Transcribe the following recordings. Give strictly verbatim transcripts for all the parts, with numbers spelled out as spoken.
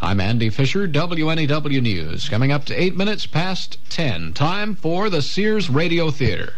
I'm Andy Fisher, W N E W News. Coming up to eight minutes past ten. Time for the Sears Radio Theater.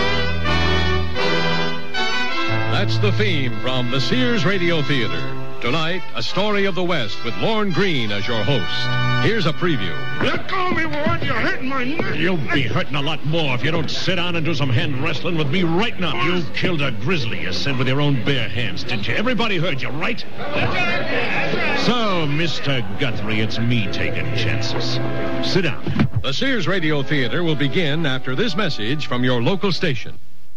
That's the theme from the Sears Radio Theater. Tonight, a story of the West with Lorne Greene as your host. Here's a preview. Let go of me, Ward. You're hurting my neck. You'll be hurting a lot more if you don't sit down and do some hand wrestling with me right now. You killed a grizzly you sent with your own bare hands, didn't you? Everybody heard you, right? So, Mister Guthrie, it's me taking chances. Sit down. The Sears Radio Theater will begin after this message from your local station.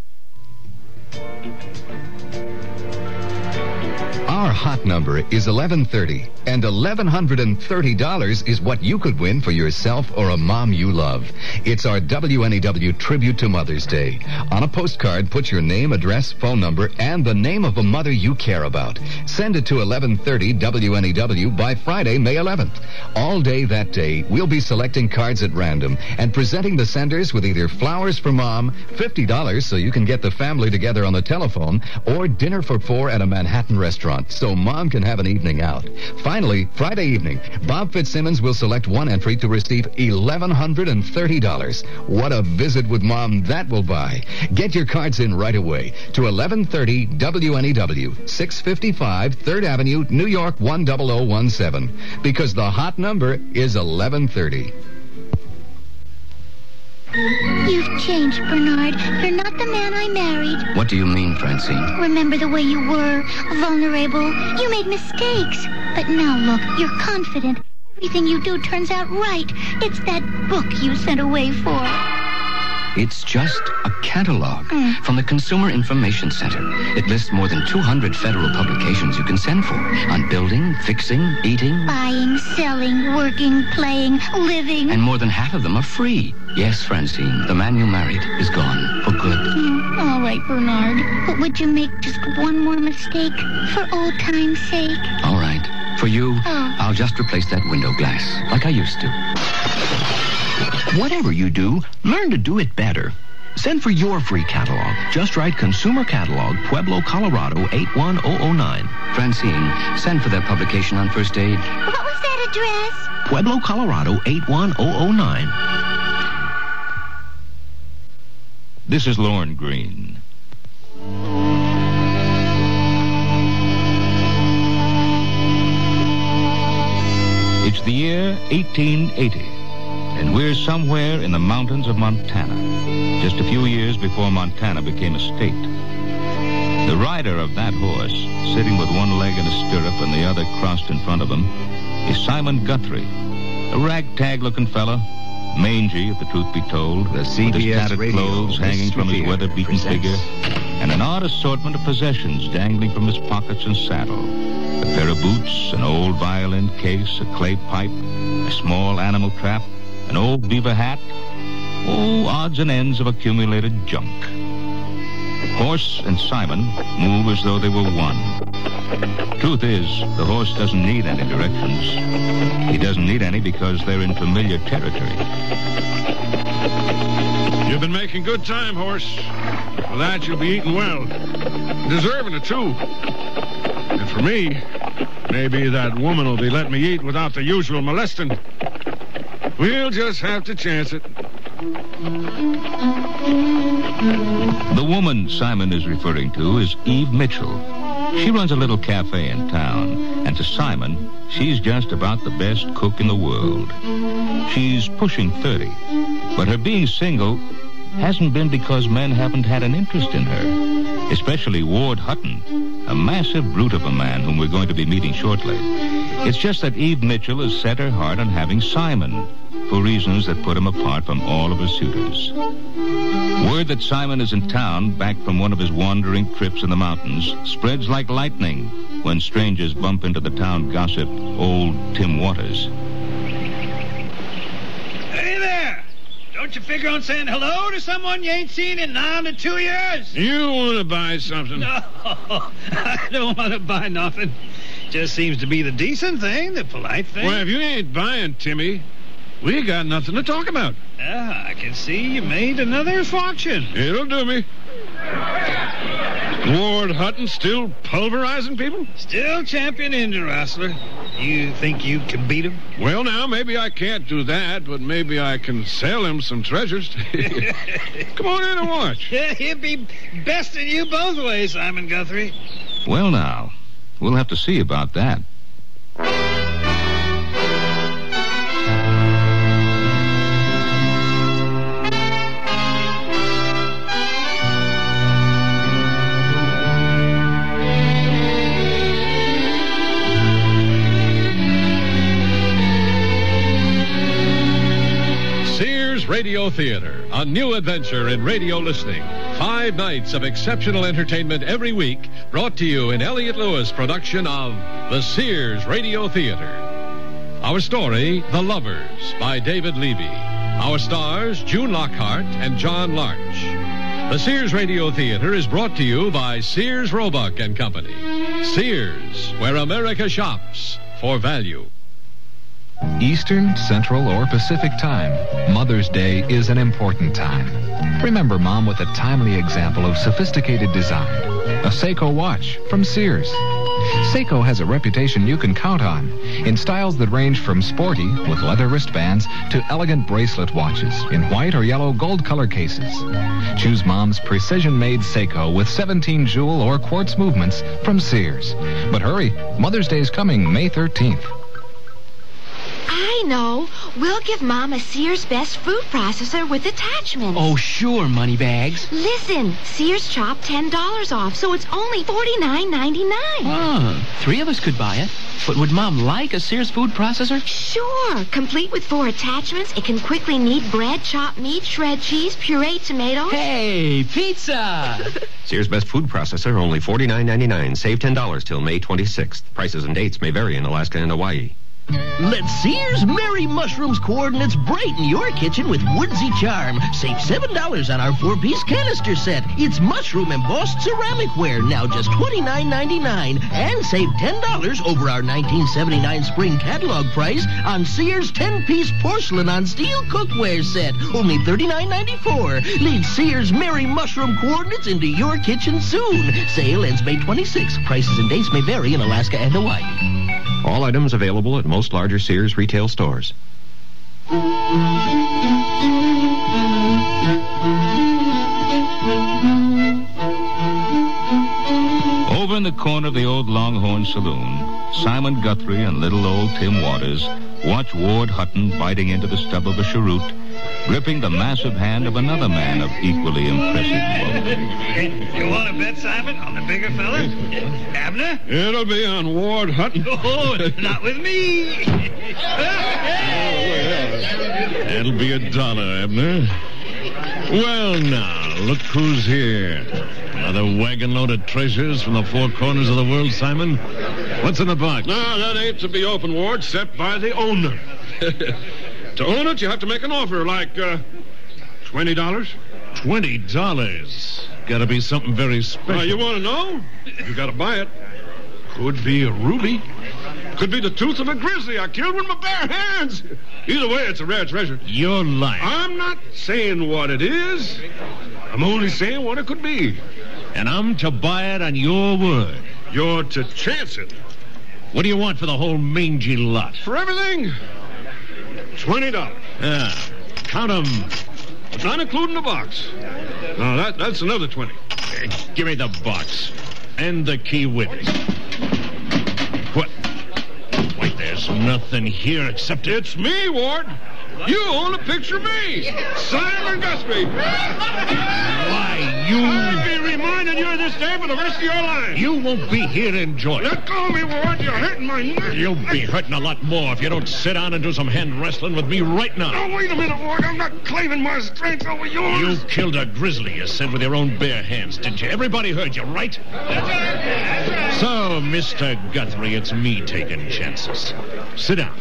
Our hot number is eleven thirty, and eleven thirty dollars is what you could win for yourself or a mom you love. It's our W N E W tribute to Mother's Day. On a postcard, put your name, address, phone number, and the name of a mother you care about. Send it to eleven thirty W N E W by Friday, May eleventh. All day that day, we'll be selecting cards at random and presenting the senders with either flowers for mom, fifty dollars so you can get the family together on the telephone, or dinner for four at a Manhattan restaurant so mom can have an evening out. Finally, Friday evening, Bob Fitzsimmons will select one entry to receive eleven thirty dollars. What a visit with mom that will buy. Get your cards in right away to eleven thirty W N E W, six fifty-five third Avenue, New York one zero zero one seven. Because the hot number is eleven thirty. You've changed, Bernard. You're not the man I married. What do you mean, Francine? Remember the way you were, vulnerable. You made mistakes. But now look, you're confident. Everything you do turns out right. It's that book you sent away for. It's just a catalog mm. from the Consumer Information Center. It lists more than two hundred federal publications you can send for on building, fixing, eating, buying, selling, working, playing, living. And more than half of them are free. Yes, Francine, the man you married is gone for good. Mm, all right, Bernard. But would you make just one more mistake for old time's sake? All right. For you, oh. I'll just replace that window glass like I used to. Whatever you do, learn to do it better. Send for your free catalog. Just write Consumer Catalog, Pueblo, Colorado, eight one zero zero nine. Francine, send for that publication on First Aid. What was that address? Pueblo, Colorado, eight one zero zero nine. This is Lorne Greene. It's the year eighteen eighty. And we're somewhere in the mountains of Montana, just a few years before Montana became a state. The rider of that horse, sitting with one leg in a stirrup and the other crossed in front of him, is Simon Guthrie, a ragtag-looking fella, mangy, if the truth be told, the C B S with his tattered clothes hanging from his weather-beaten figure, and an odd assortment of possessions dangling from his pockets and saddle. A pair of boots, an old violin case, a clay pipe, a small animal trap, an old beaver hat, oh, odds and ends of accumulated junk. Horse and Simon move as though they were one. Truth is, the horse doesn't need any directions. He doesn't need any because they're in familiar territory. You've been making good time, horse. For that, you'll be eating well. Deserving it, too. And for me, maybe that woman will be letting me eat without the usual molesting. We'll just have to chance it. The woman Simon is referring to is Eve Mitchell. She runs a little cafe in town, and to Simon, she's just about the best cook in the world. She's pushing thirty, but her being single hasn't been because men haven't had an interest in her, especially Ward Hutton, a massive brute of a man whom we're going to be meeting shortly. It's just that Eve Mitchell has set her heart on having Simon, for reasons that put him apart from all of her suitors. Word that Simon is in town, back from one of his wandering trips in the mountains, spreads like lightning when strangers bump into the town gossip, old Tim Waters. Hey there! Don't you figure on saying hello to someone you ain't seen in nine to two years? You want to buy something? No, I don't want to buy nothing. Just seems to be the decent thing, the polite thing. Well, if you ain't buying, Timmy, we got nothing to talk about. Ah, I can see you made another fortune. It'll do me. Ward Hutton still pulverizing people? Still champion Indian wrestler. You think you can beat him? Well, now, maybe I can't do that, but maybe I can sell him some treasures. Come on in and watch. Yeah, he'd be besting you both ways, Simon Guthrie. Well, now, we'll have to see about that. Radio Theater, a new adventure in radio listening. Five nights of exceptional entertainment every week, brought to you in Elliott Lewis' production of The Sears Radio Theater. Our story, The Lovers, by David Levy. Our stars, June Lockhart and John Larch. The Sears Radio Theater is brought to you by Sears Roebuck and Company. Sears, where America shops for value. Eastern, Central, or Pacific Time, Mother's Day is an important time. Remember Mom with a timely example of sophisticated design. A Seiko watch from Sears. Seiko has a reputation you can count on in styles that range from sporty, with leather wristbands, to elegant bracelet watches in white or yellow gold color cases. Choose Mom's precision-made Seiko with seventeen jewel or quartz movements from Sears. But hurry, Mother's Day is coming May thirteenth. I know. We'll give Mom a Sears Best food processor with attachments. Oh, sure, Moneybags. Listen, Sears chopped ten dollars off, so it's only forty-nine ninety-nine. Oh, three of us could buy it. But would Mom like a Sears food processor? Sure. Complete with four attachments, it can quickly knead bread, chop meat, shred cheese, puree tomatoes. Hey, pizza! Sears Best food processor, only forty-nine ninety-nine. Save ten dollars till May twenty-sixth. Prices and dates may vary in Alaska and Hawaii. Let Sears Merry Mushrooms coordinates brighten your kitchen with Woodsy Charm. Save seven dollars on our four-piece canister set. It's mushroom-embossed ceramicware, now just twenty-nine ninety-nine. And save ten dollars over our nineteen seventy-nine spring catalog price on Sears ten-piece porcelain on steel cookware set, only thirty-nine ninety-four. Lead Sears Merry Mushroom coordinates into your kitchen soon. Sale ends May twenty-sixth. Prices and dates may vary in Alaska and Hawaii. All items available at most larger Sears retail stores. Over in the corner of the old Longhorn Saloon, Simon Guthrie and little old Tim Waters watch Ward Hutton biting into the stub of a cheroot, gripping the massive hand of another man of equally impressive bulk. You want to bet, Simon, on the bigger fella? Abner? It'll be on Ward Hutton. Oh, not with me. That'll be a dollar, Abner. Well, now, look who's here. Another wagon load of treasures from the four corners of the world, Simon. What's in the box? No, that ain't to be opened, Ward, except by the owner. To own it, you have to make an offer, like, uh, twenty dollars. Twenty dollars? Gotta be something very special. Now, you want to know? You gotta buy it. Could be a ruby. Could be the tooth of a grizzly I killed with my bare hands. Either way, it's a rare treasure. You're lying. I'm not saying what it is. I'm only saying what it could be. And I'm to buy it on your word. You're to chance it. What do you want for the whole mangy lot? For everything, twenty dollars. Yeah. Count 'em. But not including the box. No, that, that's another twenty. Hey, give me the box. And the key with it. What? Wait, there's nothing here except... It's me, Ward. You own a picture of me. Simon Guthrie. Why, you... I'll be reminding you of this day for the rest of your life. You won't be here to enjoy it. Let go of me, Ward. You're hurting my neck. You'll be hurting a lot more if you don't sit down and do some hand wrestling with me right now. Oh, wait a minute, Ward. I'm not claiming my strength over yours. You killed a grizzly, you said, with your own bare hands, didn't you? Everybody heard you, right? That's right. That's right. So, Mister Guthrie, it's me taking chances. Sit down.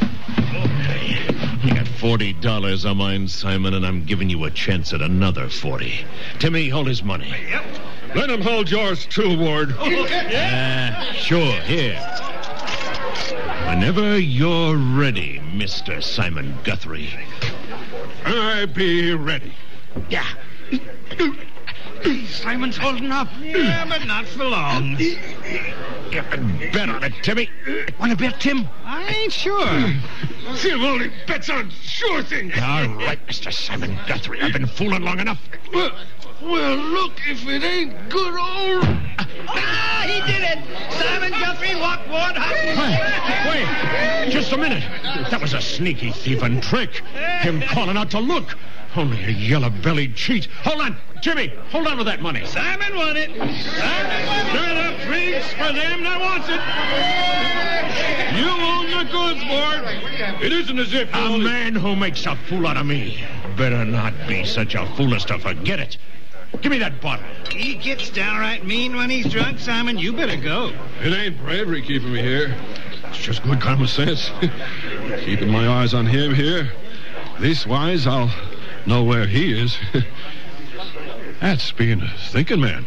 You got forty dollars on mine, Simon, and I'm giving you a chance at another forty. Timmy, hold his money. Yep. Let him hold yours, too, Ward. Ah, uh, sure, here. Whenever you're ready, Mister Simon Guthrie. I be ready. Yeah. Simon's holding up. Yeah, but not for long. Get bet on it, Timmy. Want to bet, Tim? I ain't sure. Tim only bets on sure things. All right, Mister Simon Guthrie. I've been fooling long enough. Well, well, look, if it ain't good old... Ah, he did it! Simon Guthrie walked Ward Hutton. Wait, wait, just a minute. That was a sneaky thieving trick. Him calling out to look. Only a yellow-bellied cheat. Hold on, Jimmy. Hold on to that money. Simon won it. Simon won it. Turn up drinks for them that wants it. You own the goods, Ward. It isn't as if you A only... man who makes a fool out of me better not be such a fool as to forget it. Give me that bottle. He gets downright mean when he's drunk, Simon. You better go. It ain't bravery keeping me here. It's just good common sense. Keeping my eyes on him here. Leastwise, I'll know where he is. That's being a thinking man.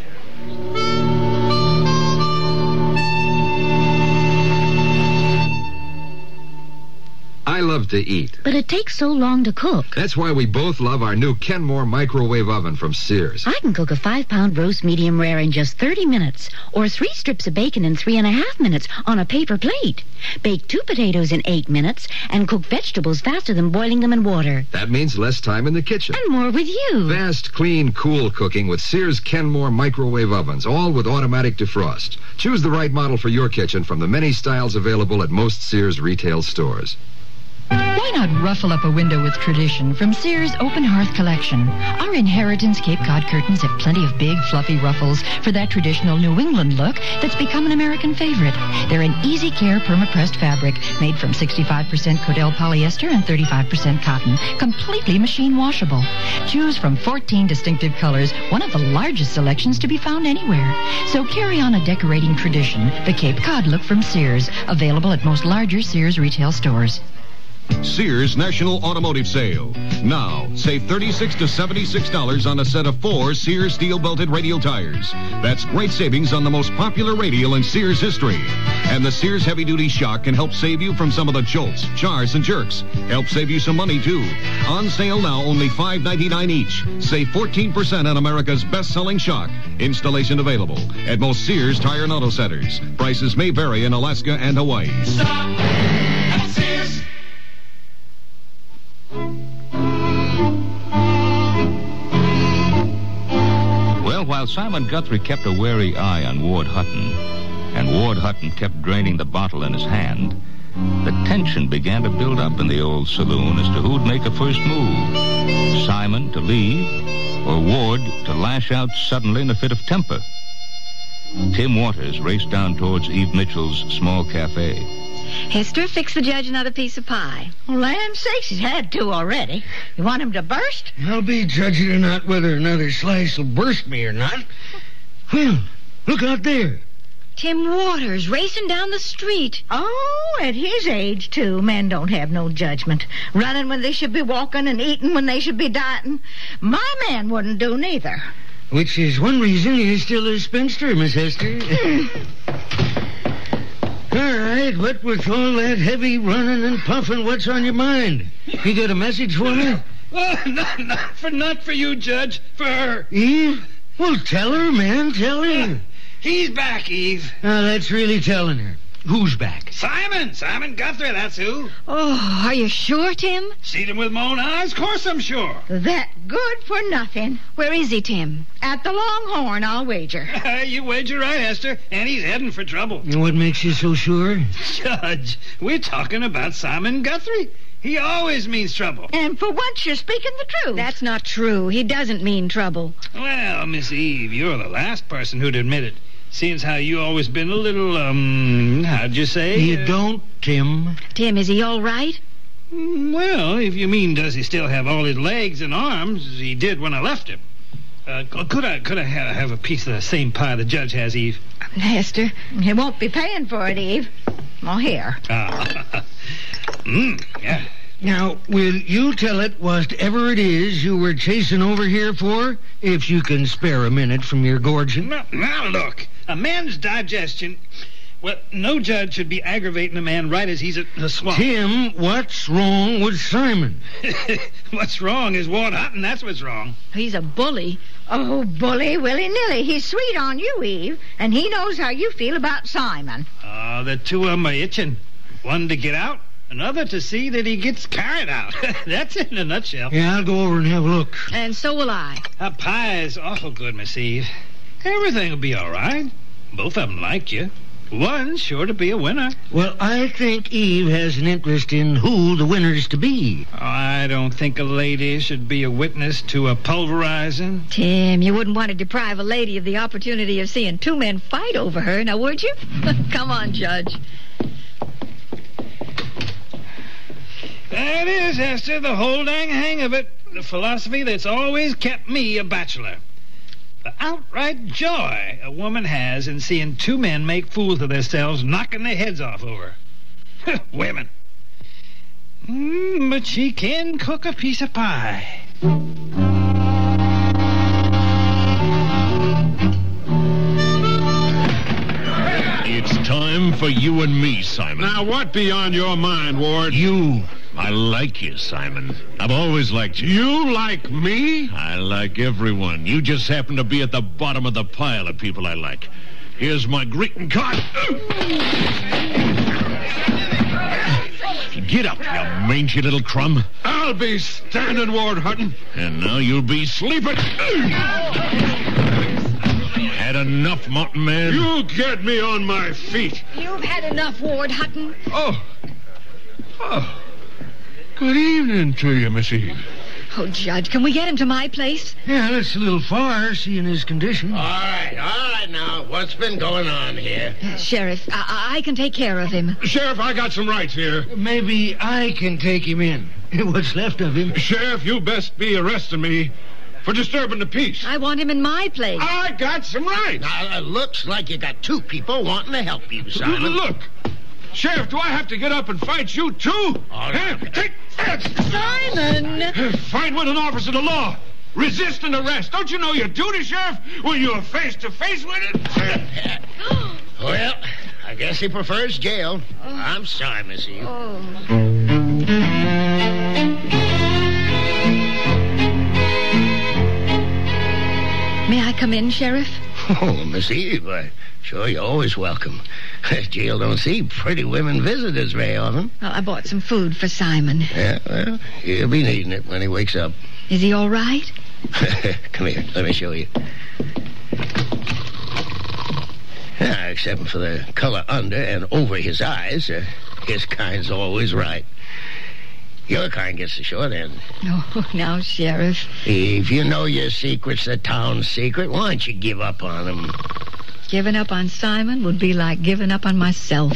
I love to eat. But it takes so long to cook. That's why we both love our new Kenmore microwave oven from Sears. I can cook a five-pound roast medium rare in just thirty minutes, or three strips of bacon in three and a half minutes on a paper plate. Bake two potatoes in eight minutes, and cook vegetables faster than boiling them in water. That means less time in the kitchen. And more with you. Fast, clean, cool cooking with Sears Kenmore microwave ovens, all with automatic defrost. Choose the right model for your kitchen from the many styles available at most Sears retail stores. Why not ruffle up a window with tradition from Sears Open Hearth Collection? Our Inheritance Cape Cod curtains have plenty of big, fluffy ruffles for that traditional New England look that's become an American favorite. They're an easy care perma-pressed fabric made from sixty-five percent Cordell polyester and thirty-five percent cotton, completely machine washable. Choose from fourteen distinctive colors, one of the largest selections to be found anywhere. So carry on a decorating tradition, the Cape Cod look from Sears, available at most larger Sears retail stores. Sears National Automotive Sale. Now, save thirty-six to seventy-six dollars on a set of four Sears steel-belted radial tires. That's great savings on the most popular radial in Sears history. And the Sears heavy-duty shock can help save you from some of the jolts, jars, and jerks. Help save you some money, too. On sale now, only five ninety-nine each. Save fourteen percent on America's best-selling shock. Installation available at most Sears Tire and Auto Centers. Prices may vary in Alaska and Hawaii. Stop at Sears. Well, while Simon Guthrie kept a wary eye on Ward Hutton, and Ward Hutton kept draining the bottle in his hand, the tension began to build up in the old saloon as to who'd make a first move. Simon to leave, or Ward to lash out suddenly in a fit of temper. Tim Waters raced down towards Eve Mitchell's small cafe. Hester, fix the judge another piece of pie. Well, land sakes, he's had two already. You want him to burst? I'll be judging or not whether another slice will burst me or not. Well, look out there. Tim Waters racing down the street. Oh, at his age, too. Men don't have no judgment. Running when they should be walking and eating when they should be dieting. My man wouldn't do neither. Which is one reason you're still a spinster, Miss Hester. All right, what with all that heavy running and puffing, what's on your mind? You got a message for me? Well, not, not, for, not for you, Judge. For her. Eve? Well, tell her, man, tell her. Uh, he's back, Eve. Now, that's really telling her. Who's back? Simon. Simon Guthrie, that's who. Oh, are you sure, Tim? Seen him with my own eyes? Of course I'm sure. That good for nothing. Where is he, Tim? At the Longhorn, I'll wager. You wager right, Hester. And he's heading for trouble. And what makes you so sure? Judge, we're talking about Simon Guthrie. He always means trouble. And for once, you're speaking the truth. That's not true. He doesn't mean trouble. Well, Miss Eve, you're the last person who'd admit it. Seeing as how you always been a little, um, how'd you say? You uh, don't, Tim. Tim, is he all right? Well, if you mean does he still have all his legs and arms, he did when I left him. Uh, could I could I ha- have a piece of the same pie the judge has, Eve? Hester, he won't be paying for it, Eve. Well, here. Ah. mm, yeah. Now, will you tell it whatever it is you were chasing over here for, if you can spare a minute from your gorging? Now, now look, a man's digestion... Well, no judge should be aggravating a man right as he's at the swamp. Tim, what's wrong with Simon? What's wrong is Ward Hutton. That's what's wrong. He's a bully. Oh, bully willy-nilly. He's sweet on you, Eve, and he knows how you feel about Simon. Oh, the two of them are itching. One to get out, another to see that he gets carried out. That's it in a nutshell. Yeah, I'll go over and have a look. And so will I. That pie is awful good, Miss Eve. Everything will be all right. Both of them like you. One's sure to be a winner. Well, I think Eve has an interest in who the winner's to be. Oh, I don't think a lady should be a witness to a pulverizing. Tim, you wouldn't want to deprive a lady of the opportunity of seeing two men fight over her, now would you? Come on, Judge. That is, Esther, the whole dang hang of it. The philosophy that's always kept me a bachelor. The outright joy a woman has in seeing two men make fools of themselves, knocking their heads off over her. Women. Mm, but she can cook a piece of pie. It's time for you and me, Simon. Now, what be on your mind, Ward? You. I like you, Simon. I've always liked you. You like me? I like everyone. You just happen to be at the bottom of the pile of people I like. Here's my greeting card. Get up, you mangy little crumb. I'll be standing, Ward Hutton. And now you'll be sleeping. Had enough, mountain man? You get me on my feet. You've had enough, Ward Hutton. Oh. Oh. Good evening to you, Miss Eve. Oh, Judge, can we get him to my place? Yeah, that's a little far, seeing his condition. All right, all right now. What's been going on here? Uh, Sheriff, I-, I can take care of him. Sheriff, I got some rights here. Maybe I can take him in. What's left of him. Sheriff, you best be arresting me for disturbing the peace. I want him in my place. I got some rights. Now, it looks like you got two people wanting to help you, Simon. Look. Sheriff, do I have to get up and fight you, too? All right. Hey, take that! Simon! Fight with an officer of the law. Resist an arrest. Don't you know your duty, Sheriff, when you're face to face with it? Well, I guess he prefers jail. Oh. I'm sorry, Miss Eve. Oh. May I come in, Sheriff? Oh, Miss Eve, uh, sure, you're always welcome. Jail don't see pretty women visitors very often. Well, I bought some food for Simon. Yeah, well, he'll be needing it when he wakes up. Is he all right? Come here, let me show you. Yeah, except for the color under and over his eyes, uh, his kind's always right. Your kind gets the short end. Oh, now, Sheriff. If you know your secret's the town's secret, why don't you give up on him? Giving up on Simon would be like giving up on myself.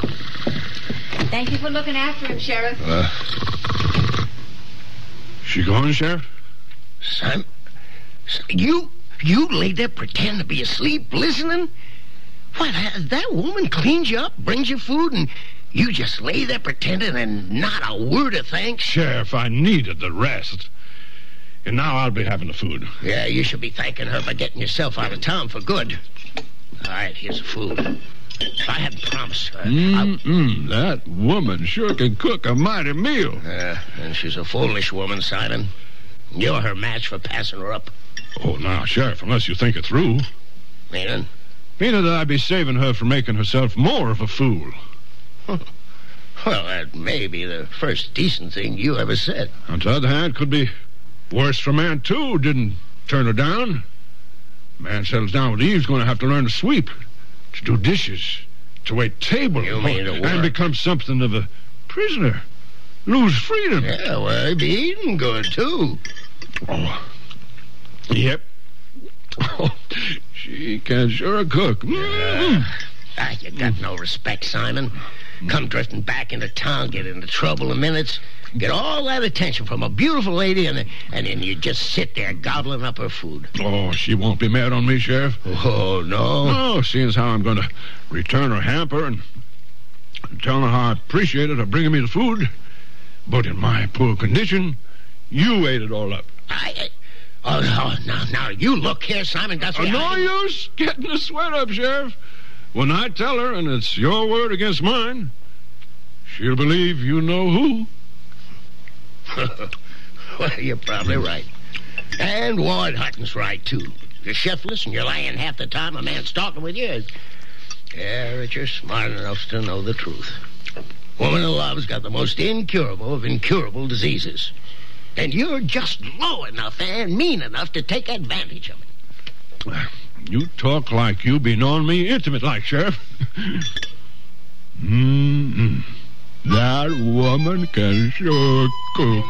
Thank you for looking after him, Sheriff. Uh, she gone, Sheriff? Simon? You, you lay there pretend to be asleep, listening? What, that woman cleans you up, brings you food, and you just lay there pretending and not a word of thanks? Sheriff, I needed the rest. And now I'll be having the food. Yeah, you should be thanking her for getting yourself out of town for good. All right, here's the food. If I hadn't promised her... Mm-mm, that woman sure can cook a mighty meal. Yeah, uh, and she's a foolish woman, Simon. You're her match for passing her up. Oh, now, Sheriff, unless you think it through. Meaning? Meaning that I'd be saving her from making herself more of a fool. Well, that may be the first decent thing you ever said. On the other hand, it could be worse for a man, too, who didn't turn her down. A man settles down with Eve's going to have to learn to sweep, to do dishes, to wait tables, you mean to work. And become something of a prisoner. Lose freedom. Yeah, well, he'd be eating good, too. Oh, yep. Oh, she can sure cook. Mm-hmm. Uh, ah, you got no respect, Simon. Come drifting back into town, get into trouble in minutes, get all that attention from a beautiful lady, and, and then you just sit there gobbling up her food. Oh, she won't be mad on me, Sheriff. Oh, no? No, seeing as how I'm going to return her hamper and tell her how I appreciated her bringing me the food. But in my poor condition, you ate it all up. I... I Oh, no, now, now, you look here, Simon. That's uh, what No I... use getting the sweat up, Sheriff. When I tell her, and it's your word against mine, she'll believe you know who. Well, you're probably right. And Ward Hutton's right, too. You're shiftless and you're lying half the time a man's talking with you. Yeah, but you're smart enough to know the truth. Woman in love's got the most incurable of incurable diseases. And you're just low enough and mean enough to take advantage of it. You talk like you be knowing me intimate like, Sheriff. Mm-mm. That woman can sure cook.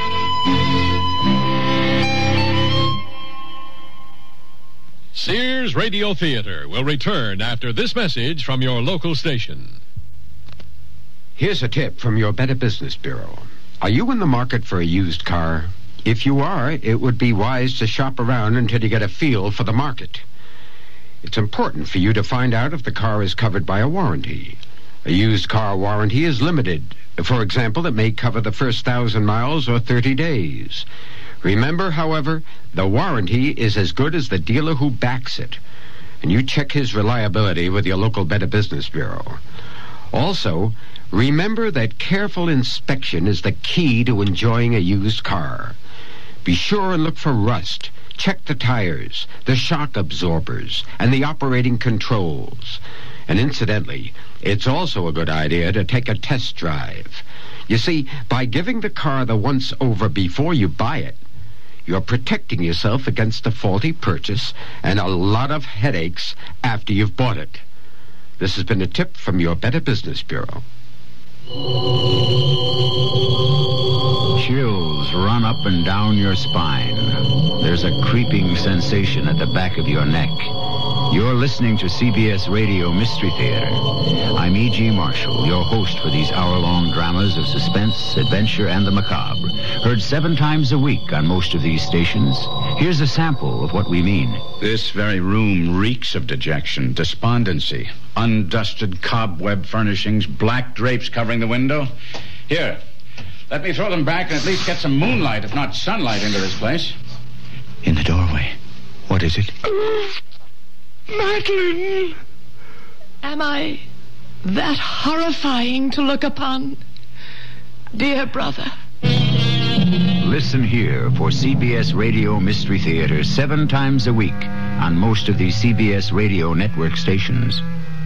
Sears Radio Theater will return after this message from your local station. Here's a tip from your Better Business Bureau. Are you in the market for a used car? If you are, it would be wise to shop around until you get a feel for the market. It's important for you to find out if the car is covered by a warranty. A used car warranty is limited. For example, it may cover the first thousand miles or thirty days. Remember, however, the warranty is as good as the dealer who backs it. And you check his reliability with your local Better Business Bureau. Also, remember that careful inspection is the key to enjoying a used car. Be sure and look for rust. Check the tires, the shock absorbers, and the operating controls. And incidentally, it's also a good idea to take a test drive. You see, by giving the car the once-over before you buy it, you're protecting yourself against a faulty purchase and a lot of headaches after you've bought it. This has been a tip from your Better Business Bureau. Chills run up and down your spine. There's a creeping sensation at the back of your neck. You're listening to C B S Radio Mystery Theater. I'm E G. Marshall, your host for these hour-long dramas of suspense, adventure, and the macabre. Heard seven times a week on most of these stations. Here's a sample of what we mean. This very room reeks of dejection, despondency, undusted cobweb furnishings, black drapes covering the window. Here, let me throw them back and at least get some moonlight, if not sunlight, into this place. In the doorway. What is it? Madeline! Am I that horrifying to look upon? Dear brother. Listen here for C B S Radio Mystery Theater seven times a week on most of these C B S Radio network stations.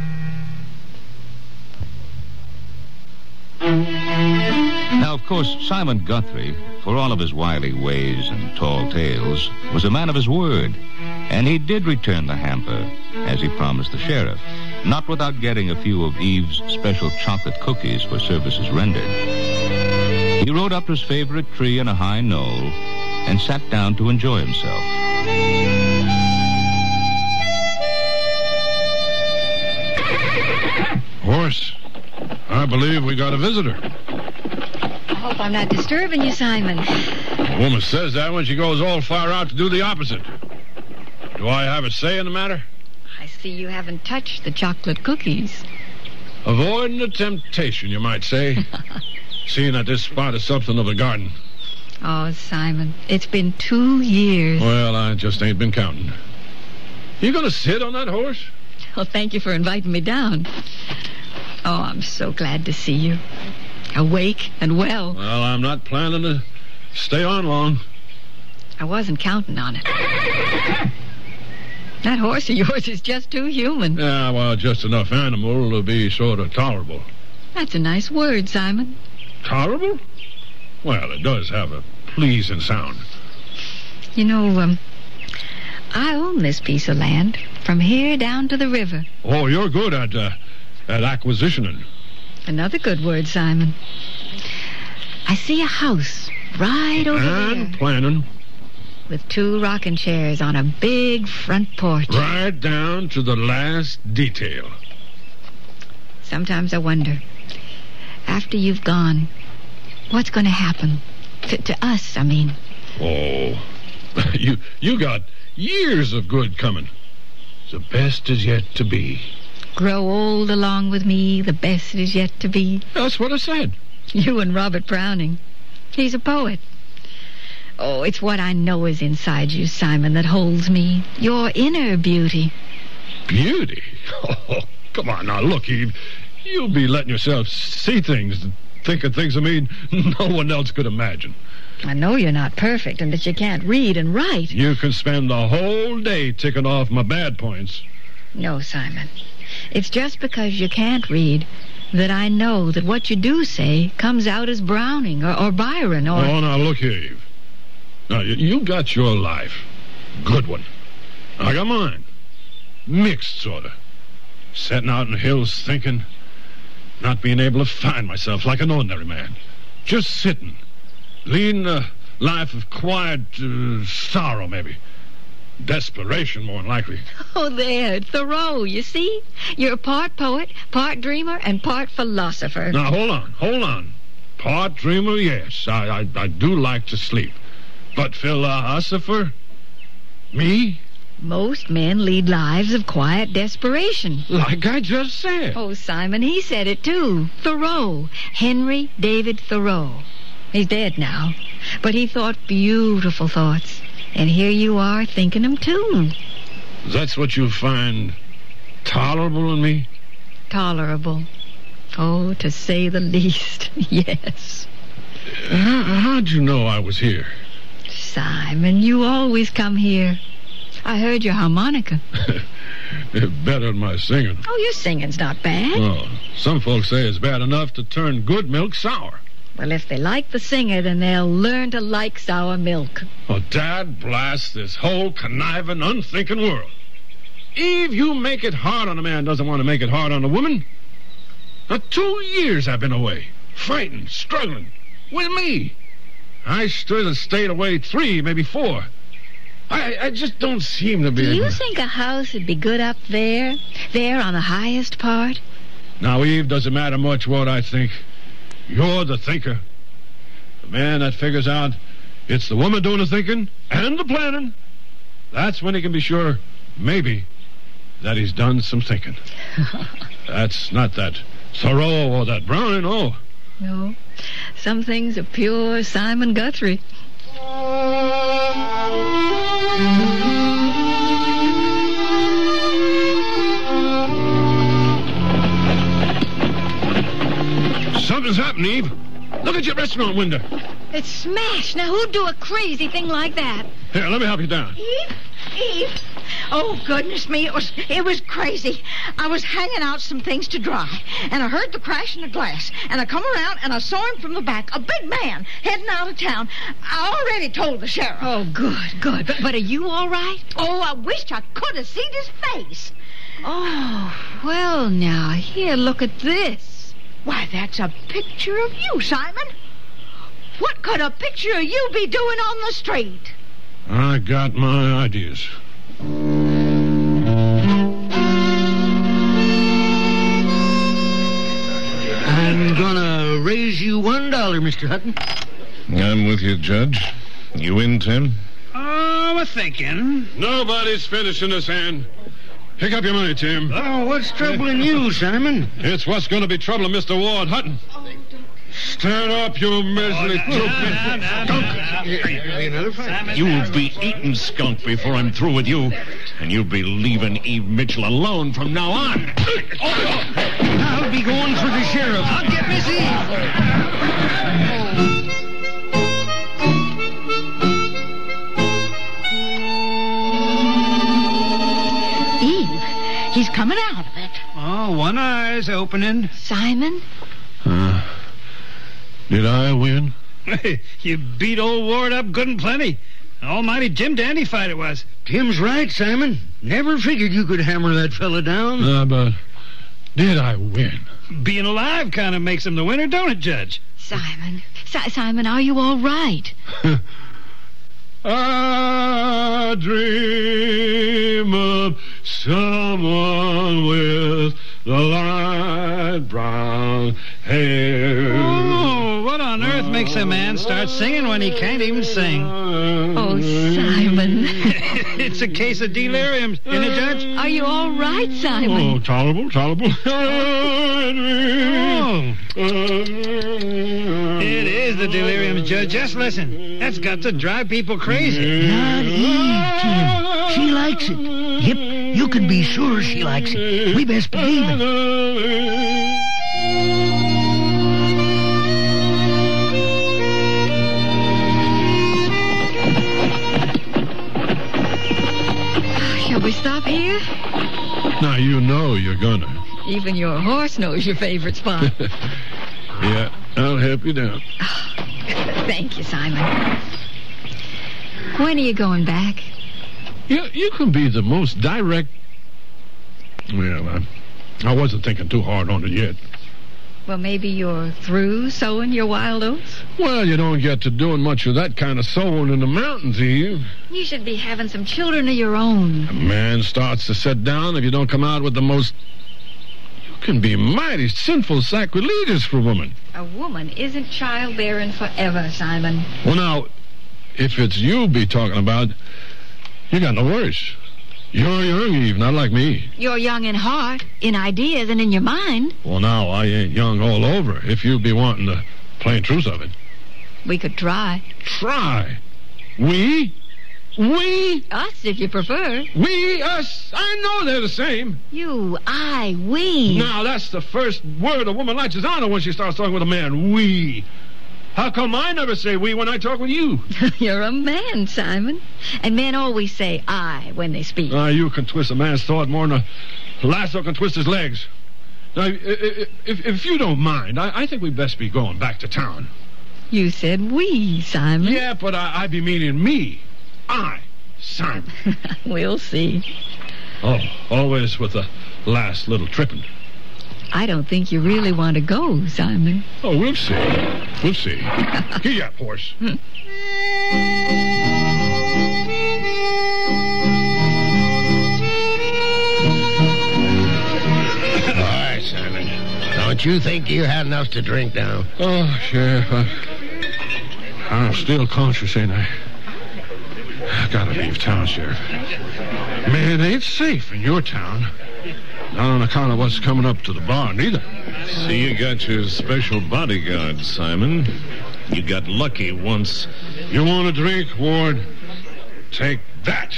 Now, of course, Simon Guthrie, for all of his wily ways and tall tales, was a man of his word. And he did return the hamper, as he promised the sheriff, not without getting a few of Eve's special chocolate cookies for services rendered. He rode up to his favorite tree in a high knoll and sat down to enjoy himself. Horse, I believe we got a visitor. I hope I'm not disturbing you, Simon. The woman says that when she goes all far out to do the opposite. Do I have a say in the matter? I see you haven't touched the chocolate cookies. Avoiding the temptation, you might say. Seeing that this spot is something of a garden. Oh, Simon, it's been two years. Well, I just ain't been counting. You gonna sit on that horse? Well, thank you for inviting me down. Oh, I'm so glad to see you. Awake and well. Well, I'm not planning to stay on long. I wasn't counting on it. That horse of yours is just too human. Yeah, well, just enough animal to be sort of tolerable. That's a nice word, Simon. Tolerable? Well, it does have a pleasing sound. You know, um, I own this piece of land from here down to the river. Oh, you're good at, uh, at acquisitioning. Another good word, Simon. I see a house right over and there. And planning. With two rocking chairs on a big front porch. Right down to the last detail. Sometimes I wonder, after you've gone, what's going to happen? To, to us, I mean. Oh, you you got years of good coming. The best is yet to be. Grow old along with me, the best is yet to be. That's what I said. You and Robert Browning. He's a poet. Oh, it's what I know is inside you, Simon, that holds me. Your inner beauty. Beauty? Oh, Come on now, look, Eve. You'll be letting yourself see things, think of things, I mean, no one else could imagine. I know you're not perfect and that you can't read and write. You can spend the whole day ticking off my bad points. No, Simon. It's just because you can't read that I know that what you do say comes out as Browning or, or Byron or... Oh, now, look here, Eve. Now, you, you got your life. Good one. I got mine. Mixed, sort of. Setting out in the hills thinking, not being able to find myself like an ordinary man. Just sitting. Leading a life of quiet uh, sorrow, maybe. Desperation, more than likely. Oh, there, Thoreau, you see? You're part poet, part dreamer, and part philosopher. Now, hold on, hold on. Part dreamer, yes. I, I, I do like to sleep. But philosopher? Me? Most men lead lives of quiet desperation. Like I just said. Oh, Simon, he said it too. Thoreau. Henry David Thoreau. He's dead now. But he thought beautiful thoughts. And here you are thinking them too. That's what you find tolerable in me? Tolerable. Oh, to say the least, yes. How, how'd you know I was here? Simon, you always come here. I heard your harmonica. Better than my singing. Oh, your singing's not bad. Oh, some folks say it's bad enough to turn good milk sour. Well, if they like the singer, then they'll learn to like sour milk. Oh, Dad blast this whole conniving, unthinking world. Eve, you make it hard on a man doesn't want to make it hard on a woman. Now, two years I've been away, fighting, struggling, with me. I should have stayed away three, maybe four. I, I just don't seem to be... Do you able... think a house would be good up there? There on the highest part? Now, Eve, doesn't matter much what I think. You're the thinker. The man that figures out it's the woman doing the thinking and the planning. That's when he can be sure, maybe, that he's done some thinking. That's not that Thoreau or that Browning, no. No. Some things are pure Simon Guthrie. Something's happened, Eve. Look at your restaurant window. It's smashed. Now, who'd do a crazy thing like that? Here, let me help you down. Eve? Eve? Oh, goodness me, it was it was crazy. I was hanging out some things to dry, and I heard the crash in the glass, and I come around, and I saw him from the back, a big man, heading out of town. I already told the sheriff. Oh, good, good. But, but are you all right? Oh, I wished I could have seen his face. Oh, well, now, here, look at this. Why, that's a picture of you, Simon. What could a picture of you be doing on the street? I got my ideas. I'm gonna raise you one dollar, Mister Hutton. I'm with you, Judge. You in, Tim? Oh, we're thinking. Nobody's finishing this hand. Pick up your money, Tim. Oh, what's troubling you, Simon? It's what's going to be troubling Mister Ward Hutton. Stand up, you miserly skunk. You'll be eating skunk before I'm through with you. And you'll be leaving Eve Mitchell alone from now on. I'll be going for the sheriff. I'll get Miss Eve, he's coming out of it. Oh, one eye's opening. Simon? Uh, did I win? You beat old Ward up good and plenty. An almighty Jim Dandy fight it was. Tim's right, Simon. Never figured you could hammer that fella down. Uh, but did I win? Being alive kind of makes him the winner, don't it, Judge? Simon. Si- Simon, are you all right? I dream of someone with the light brown hair. Oh, what on earth makes a man start singing when he can't even sing? Oh, Simon. It's a case of delirium, isn't it, Judge? Are you all right, Simon? Oh, tolerable, tolerable. Oh. It is the delirium, Judge. Just listen. That's got to drive people crazy. Not Eve, Tim. She likes it. Yep, You can be sure she likes it. We best be leaving. Shall we stop here? Now, you know you're gonna. Even your horse knows your favorite spot. Yeah, I'll help you down. Thank you, Simon. When are you going back? You, you can be the most direct... Well, I, I wasn't thinking too hard on it yet. Well, maybe you're through sowing your wild oats? Well, you don't get to doing much of that kind of sowing in the mountains, Eve. You should be having some children of your own. A man starts to sit down if you don't come out with the most... You can be mighty sinful sacrilegious for a woman. A woman isn't childbearing forever, Simon. Well, now, if it's you be talking about, you got no worries. You're young, Eve, not like me. You're young in heart, in ideas, and in your mind. Well, now, I ain't young all over, if you be wanting the plain truth of it. We could try. Try? We? We? Us, if you prefer. We? Us? I know they're the same. You, I, we. Now, that's the first word a woman latches on to when she starts talking with a man. We. How come I never say we when I talk with you? You're a man, Simon. And men always say I when they speak. Ah, you can twist a man's thought more than a lasso can twist his legs. Now, if, if you don't mind, I, I think we'd best be going back to town. You said we, Simon. Yeah, but I, I be meaning me. I, Simon. We'll see. Oh, always with the last little tripping. I don't think you really want to go, Simon. Oh, we'll see. We'll see. Giddy up, horse. Hmm. All right, Simon. Don't you think you had enough to drink now? Oh, Sheriff, I, I'm still conscious, ain't I? I gotta leave town, Sheriff. Man, it ain't safe in your town. Not on account of what's coming up to the bar, neither. See, you got your special bodyguard, Simon. You got lucky once. You want a drink, Ward? Take that.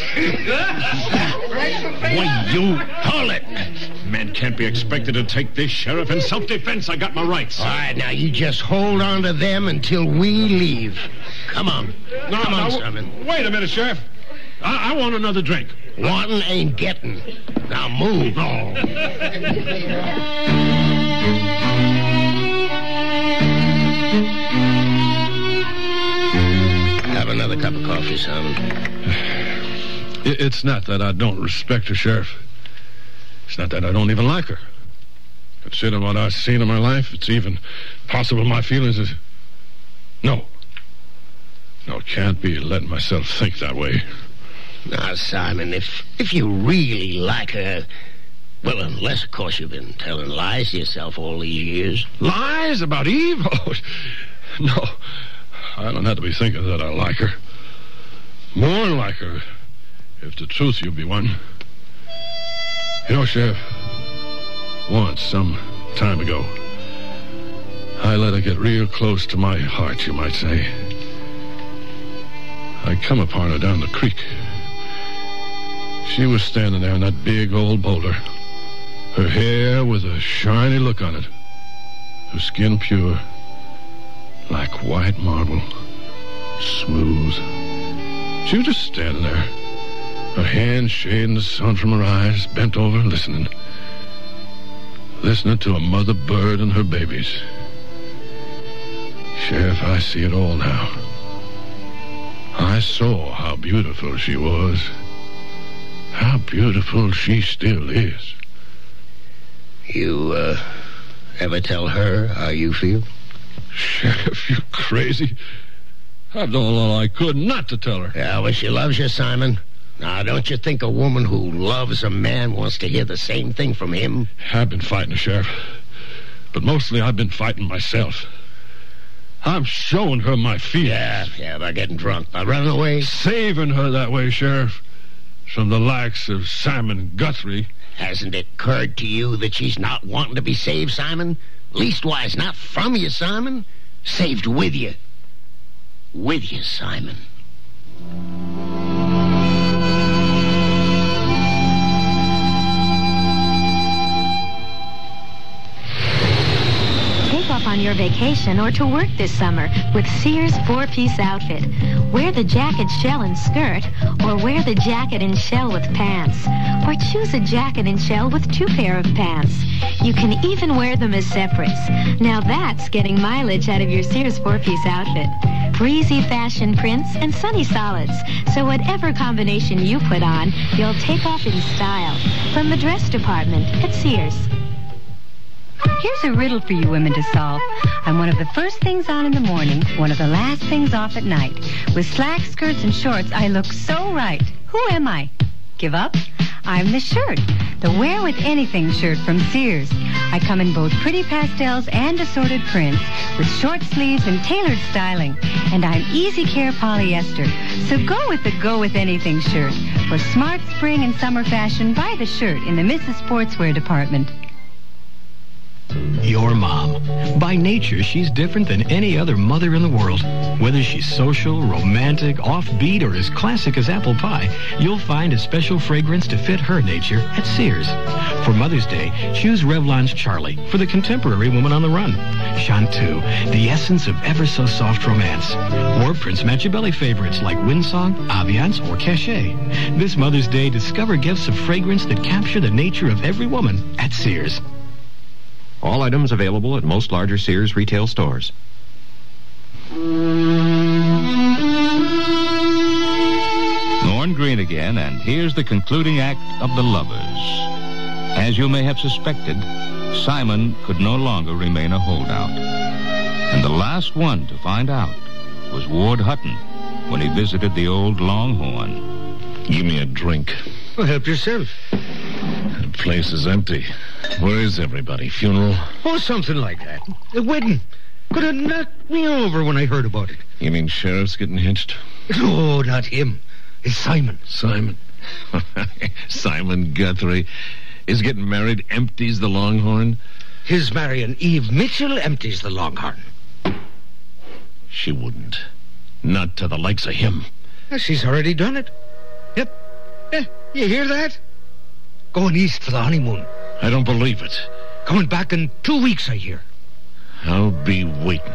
Why, you... Hold it! Men can't be expected to take this, Sheriff. In self-defense, I got my rights. All right, now you just hold on to them until we leave. Come on. No, Come on, no, Simon. Wait a minute, Sheriff. I, I want another drink. Wanting ain't getting. Now move. Oh. Have another cup of coffee, Simon. It, it's not that I don't respect her, Sheriff. It's not that I don't even like her. Considering what I've seen in my life, it's even possible my feelings is... No. No, it can't be letting myself think that way. Now, Simon, if if you really like her... Well, unless, of course, you've been telling lies to yourself all these years. Lies about Eve? Oh, no. I don't have to be thinking that I like her. More like her, if the truth you be one. You know, Sheriff, once, some time ago, I let her get real close to my heart, you might say. I come upon her down the creek. She was standing there in that big old boulder, her hair with a shiny look on it, her skin pure, like white marble, smooth. She was just standing there, her hands shading the sun from her eyes, bent over, listening. Listening to a mother bird and her babies. Sheriff, I see it all now. I saw how beautiful she was. How beautiful she still is. You, uh, ever tell her how you feel? Sheriff, you crazy. I've done all I could not to tell her. Yeah, well, she loves you, Simon. Now, don't you think a woman who loves a man wants to hear the same thing from him? I've been fighting her, Sheriff. But mostly I've been fighting myself. I'm showing her my feelings. Yeah, yeah, by getting drunk, by running away. Saving her that way, Sheriff. From the likes of Simon Guthrie. Hasn't it occurred to you that she's not wanting to be saved, Simon? Leastwise, not from you, Simon. Saved with you. With you, Simon. on your vacation or to work this summer with Sears four-piece outfit. Wear the jacket, shell, and skirt, or wear the jacket and shell with pants. Or choose a jacket and shell with two pair of pants. You can even wear them as separates. Now that's getting mileage out of your Sears four-piece outfit. Breezy fashion prints and sunny solids. So whatever combination you put on, you'll take off in style. From the dress department at Sears. Here's a riddle for you women to solve. I'm one of the first things on in the morning, one of the last things off at night. With slacks, skirts, and shorts, I look so right. Who am I? Give up? I'm the shirt. The Wear With Anything shirt from Sears. I come in both pretty pastels and assorted prints with short sleeves and tailored styling. And I'm easy care polyester. So go with the Go With Anything shirt. For smart spring and summer fashion, buy the shirt in the Missus Sportswear department. Your mom. By nature, she's different than any other mother in the world. Whether she's social, romantic, offbeat, or as classic as apple pie, you'll find a special fragrance to fit her nature at Sears. For Mother's Day, choose Revlon's Charlie for the contemporary woman on the run. Chanteuse, the essence of ever-so-soft romance. Or Prince Machiavelli favorites like Windsong, Aviance, or Cachet. This Mother's Day, discover gifts of fragrance that capture the nature of every woman at Sears. All items available at most larger Sears retail stores. Lorne Greene again, and here's the concluding act of The Lovers. As you may have suspected, Simon could no longer remain a holdout. And the last one to find out was Ward Hutton when he visited the old Longhorn. Give me a drink. Well, help yourself. The place is empty. Where is everybody? Funeral? Oh, something like that. A wedding. Could have knocked me over when I heard about it. You mean Sheriff's getting hitched? No, not him. It's Simon. Simon? Simon Guthrie is getting married, empties the Longhorn? His marrying Eve Mitchell empties the Longhorn. She wouldn't. Not to the likes of him. She's already done it. Yep. Yeah, you hear that? Going east for the honeymoon. I don't believe it. Coming back in two weeks, I hear. I'll be waiting.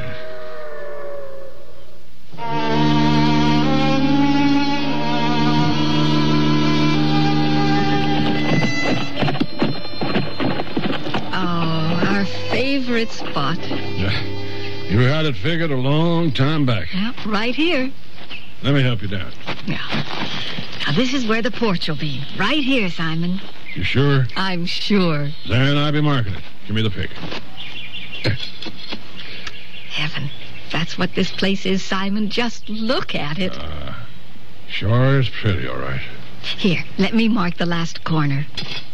Oh, our favorite spot. Yeah. You had it figured a long time back. Yep, right here. Let me help you down. Yeah. Now, this is where the porch will be. Right here, Simon. You sure? I'm sure. Then I'll be marking it. Give me the pick. Heaven. That's what this place is, Simon. Just look at it. Uh, sure is pretty, all right. Here, let me mark the last corner.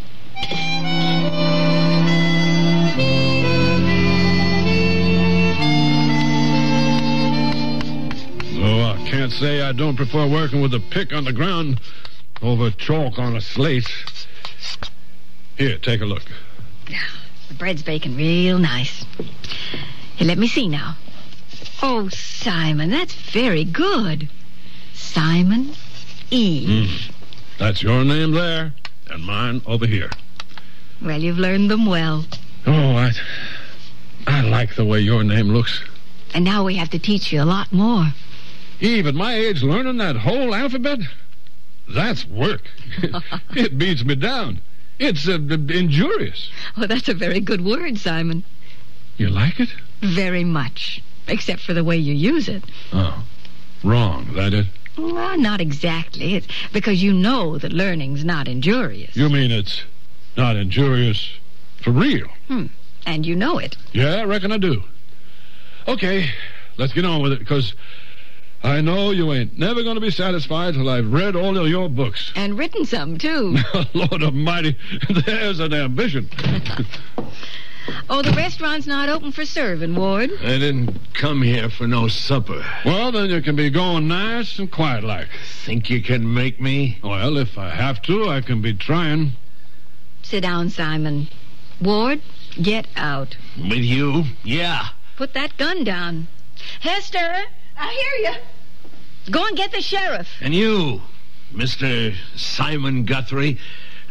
Oh, I can't say I don't prefer working with a pick on the ground over chalk on a slate. Here, take a look. Yeah, the bread's baking real nice. Here, let me see now. Oh, Simon, that's very good. Simon E. Mm. That's your name there, and mine over here. Well, you've learned them well. Oh, I, I like the way your name looks. And now we have to teach you a lot more. Eve, at my age, learning that whole alphabet? That's work. It beats me down. It's uh, injurious. Well, that's a very good word, Simon. You like it? Very much. Except for the way you use it. Oh. Wrong, that it? Well, not exactly. It's because you know that learning's not injurious. You mean it's not injurious for real? Hmm. And you know it. Yeah, I reckon I do. Okay, let's get on with it, because I know you ain't never going to be satisfied till I've read all of your books. And written some, too. Lord Almighty, there's an ambition. Oh, the restaurant's not open for serving, Ward. I didn't come here for no supper. Well, then you can be going nice and quiet-like. Think you can make me? Well, if I have to, I can be trying. Sit down, Simon. Ward, get out. With you? Yeah. Put that gun down. Hester, I hear you. Go and get the sheriff. And you, Mister Simon Guthrie,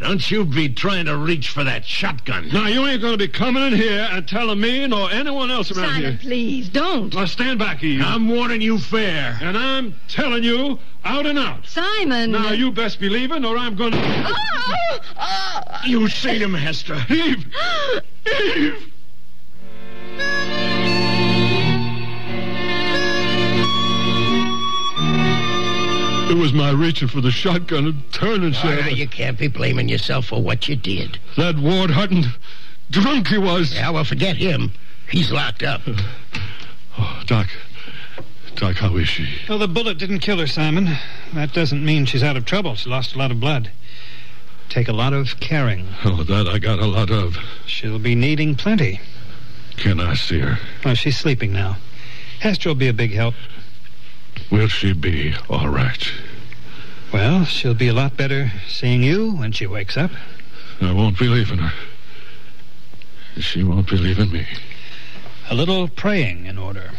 Don't you be trying to reach for that shotgun. Now, you ain't going to be coming in here and telling me nor anyone else around Simon, here. please, don't. Now, stand back, Eve. I'm warning you fair. And I'm telling you out and out. Simon. Now, you best be leaving or I'm going to... Oh! Oh! You seen him, Hester. Eve! Eve! It was my reaching for the shotgun and turning, Oh, now, Sheriff. you can't be blaming yourself for what you did. That Ward Hutton, drunk he was. Yeah, well, forget him. He's locked up. Oh, Doc. Doc, how is she? Well, the bullet didn't kill her, Simon. That doesn't mean she's out of trouble. She lost a lot of blood. Take a lot of caring. Oh, that I got a lot of. She'll be needing plenty. Can I see her? Well, she's sleeping now. Hester will be a big help. Will she be all right? Well, she'll be a lot better seeing you when she wakes up. I won't be leaving her. She won't be leaving me. A little praying in order.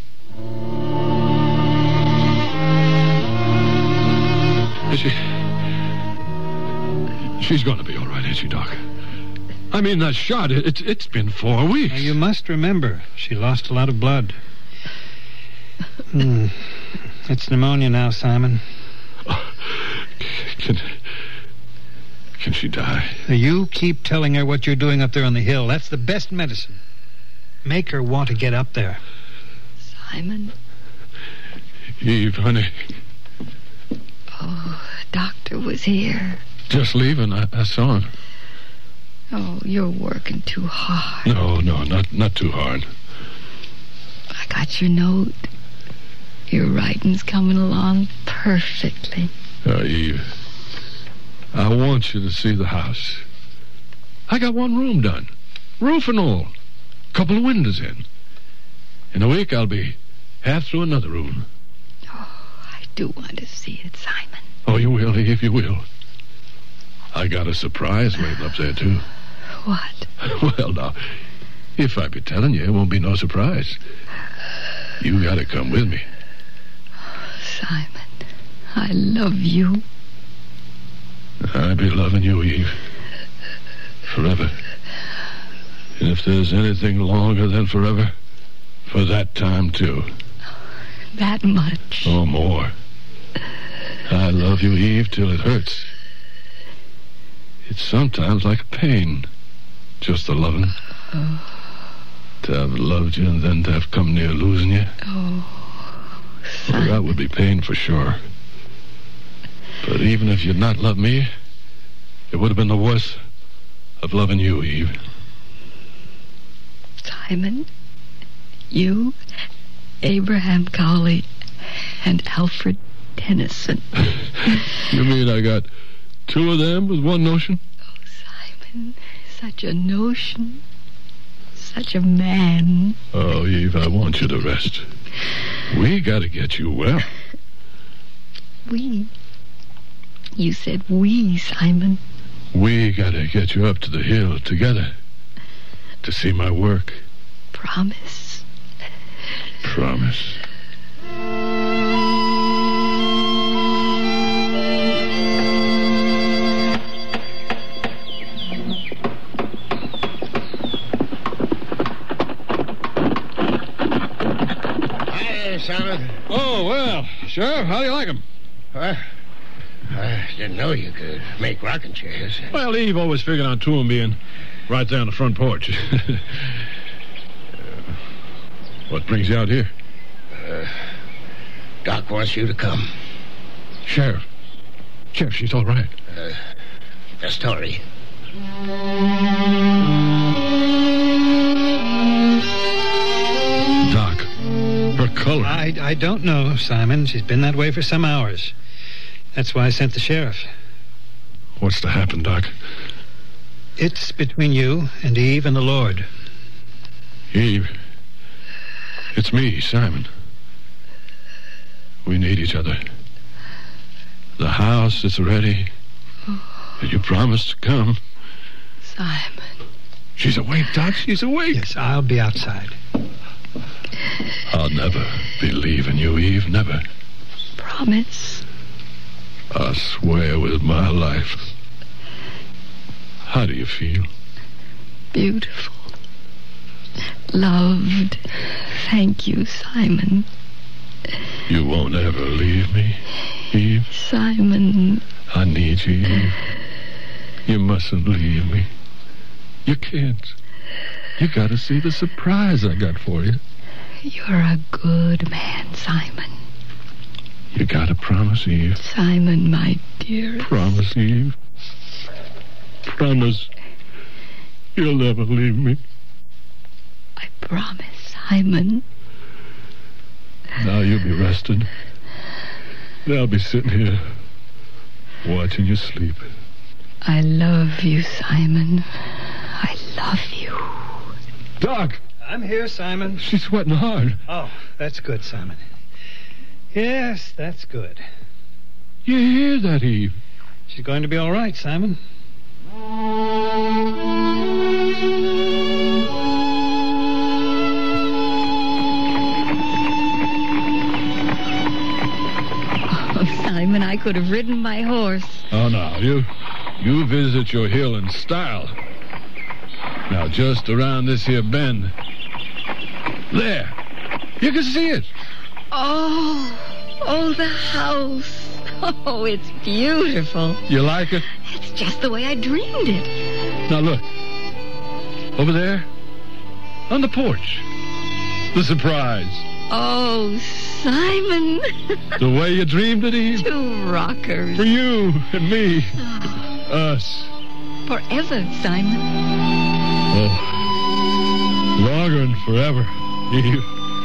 Is she... She's going to be all right, ain't she, Doc? I mean, that shot, it, it, it's been four weeks. Now, you must remember, she lost a lot of blood. Hmm. It's pneumonia now, Simon. Oh, can... Can she die? Now, you keep telling her what you're doing up there on the hill. That's the best medicine. Make her want to get up there. Simon. Eve, honey. Oh, doctor was here. Just leaving. I, I saw him. Oh, you're working too hard. No, no, not not too hard. I got your note. Your writing's coming along perfectly. Uh, Eve, I want you to see the house. I got one room done. Roof and all. Couple of windows in. In a week, I'll be half through another room. Oh, I do want to see it, Simon. Oh, you will, Eve, you will. I got a surprise waiting up there, too. What? Well, now, if I be telling you, it won't be no surprise. You gotta come with me. Simon, I love you. I be loving you, Eve. Forever. And if there's anything longer than forever, for that time, too. That much. Oh, more. I love you, Eve, till it hurts. It's sometimes like pain, just the loving. Oh. To have loved you and then to have come near losing you. Oh, well, that would be pain for sure. But even if you'd not loved me, it would have been the worst of loving you, Eve. Simon, you, Abraham Cowley, and Alfred Tennyson. You mean I got two of them with one notion? Oh, Simon, such a notion. Such a man. Oh, Eve, I want you to rest. We gotta get you well. We? You said we, Simon. We gotta get you up to the hill together to see my work. Promise. Promise. Simon. Oh, well, Sheriff, how do you like him? What? I didn't know you could make rocking chairs. Well, Eve always figured on two of them being right there on the front porch. uh, what brings you out here? Uh, Doc wants you to come. Sheriff. Sheriff, she's all right. Uh, the story. Doc, her color. I, I don't know, Simon. She's been that way for some hours. That's why I sent the sheriff. What's to happen, Doc? It's between you and Eve and the Lord. Eve, it's me, Simon. We need each other. The house is ready. Oh. And you promised to come. Simon. She's awake, Doc. She's awake. Yes, I'll be outside. I'll never believe in you, Eve. Never. Promise. I swear with my life. How do you feel? Beautiful. Loved. Thank you, Simon. You won't ever leave me, Eve? Simon. I need you, Eve. You mustn't leave me. You can't. You gotta see the surprise I got for you. You're a good man, Simon. You gotta promise, Eve. Simon, my dearest. Promise, Eve. Promise. You'll never leave me. I promise, Simon. Now you'll be rested. And I'll be sitting here watching you sleep. I love you, Simon. I love you. Doc! I'm here, Simon. She's sweating hard. Oh, that's good, Simon. Yes, that's good. You hear that, Eve? She's going to be all right, Simon. Oh, Simon, I could have ridden my horse. Oh, no, you, you visit your hill in style. Now, just around this here bend. There. You can see it. Oh, oh, the house. Oh, it's beautiful. You like it? It's just the way I dreamed it. Now, look. Over there. On the porch. The surprise. Oh, Simon. The way you dreamed it, Eve? Two rockers. For you and me. Oh. Us. Forever, Simon. Oh. Longer than forever, Eve.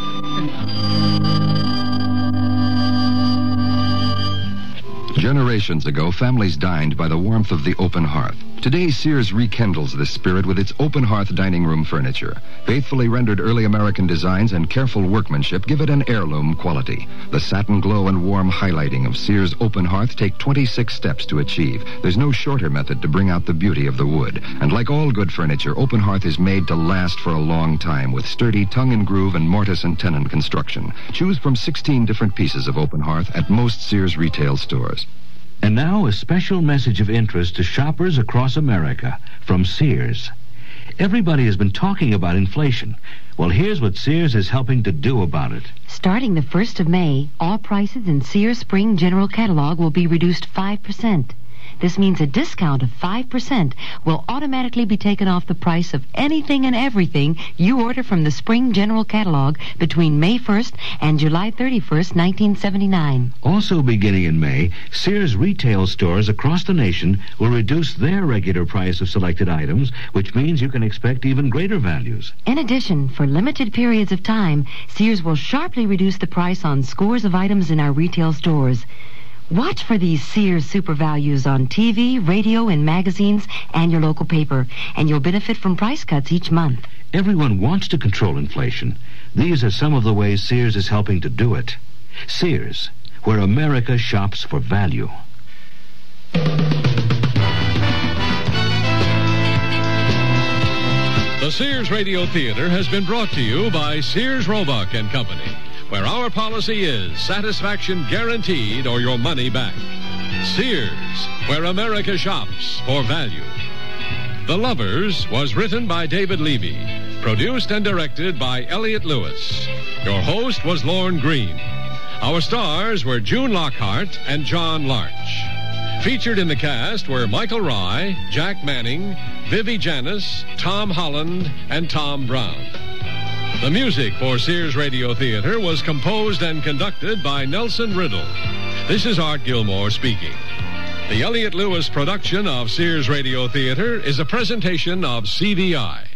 Generations ago, families dined by the warmth of the open hearth. Today, Sears rekindles this spirit with its open hearth dining room furniture. Faithfully rendered early American designs and careful workmanship give it an heirloom quality. The satin glow and warm highlighting of Sears open hearth take twenty-six steps to achieve. There's no shorter method to bring out the beauty of the wood. And like all good furniture, open hearth is made to last for a long time with sturdy tongue and groove and mortise and tenon construction. Choose from sixteen different pieces of open hearth at most Sears retail stores. And now a special message of interest to shoppers across America from Sears. Everybody has been talking about inflation. Well, here's what Sears is helping to do about it. Starting the first of May, all prices in Sears Spring General Catalog will be reduced five percent. This means a discount of five percent will automatically be taken off the price of anything and everything you order from the Spring General Catalog between May first and July thirty-first, nineteen seventy-nine. Also beginning in May, Sears retail stores across the nation will reduce their regular price of selected items, which means you can expect even greater values. In addition, for limited periods of time, Sears will sharply reduce the price on scores of items in our retail stores. Watch for these Sears super values on T V, radio, and magazines and your local paper, and you'll benefit from price cuts each month. Everyone wants to control inflation. These are some of the ways Sears is helping to do it. Sears, where America shops for value. The Sears Radio Theater has been brought to you by Sears Roebuck and Company, where our policy is satisfaction guaranteed or your money back. Sears, where America shops for value. The Lovers was written by David Levy, produced and directed by Elliott Lewis. Your host was Lorne Green. Our stars were June Lockhart and John Larch. Featured in the cast were Michael Rye, Jack Manning, Vivi Janis, Tom Holland, and Tom Brown. The music for Sears Radio Theater was composed and conducted by Nelson Riddle. This is Art Gilmore speaking. The Elliott Lewis production of Sears Radio Theater is a presentation of C V I.